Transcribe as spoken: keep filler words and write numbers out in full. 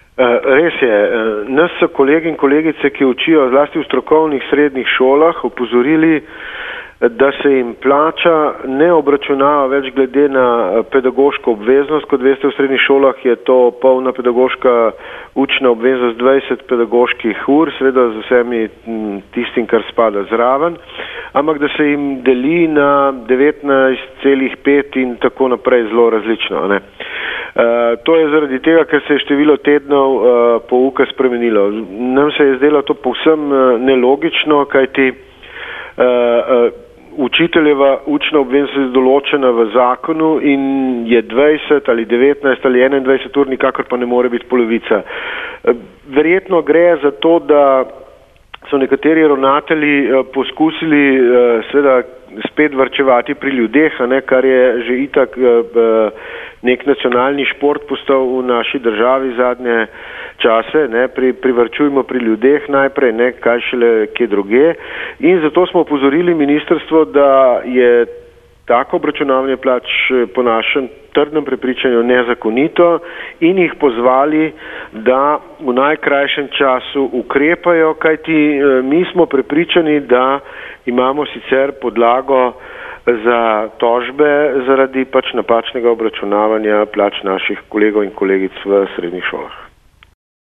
Res je. Nas so kolegi in kolegice, ki učijo zlasti v strokovnih srednjih šolah, opozorili, da se jim plača ne obračunava več glede na pedagoško obveznost. Kot veste, v srednjih šolah je to polna pedagoška učna obveznost dvajset pedagoških ur, seveda z vsemi tistim, kar spada zraven, ampak da se jim deli na devetnajst celih pet in tako naprej zelo različno, ne. Uh, to je zaradi tega, ker se je število tednov uh, pouka spremenilo. Nam se je zdelo to povsem uh, nelogično, kajti uh, uh, učiteljeva učna obveznost je določena v zakonu in je dvajset ali devetnajst ali enaindvajset ur, nikakor pa ne more biti polovica. Uh, verjetno gre za to, da so nekateri ravnatelji uh, poskusili uh, seveda spet varčevati pri ljudeh, a ne, kar je že itak uh, nek nacionalni šport postal v naši državi zadnje čase, ne, pri, privarčujmo pri ljudeh najprej, ne, kaj šele kje druge. In zato smo opozorili ministrstvo, da je tako obračunavanje plač po našem trdnem prepričanju nezakonito in jih pozvali, da v najkrajšem času ukrepajo, kajti mi smo prepričani, da imamo sicer podlago za tožbe zaradi pač napačnega obračunavanja plač naših kolegov in kolegic v srednjih šolah.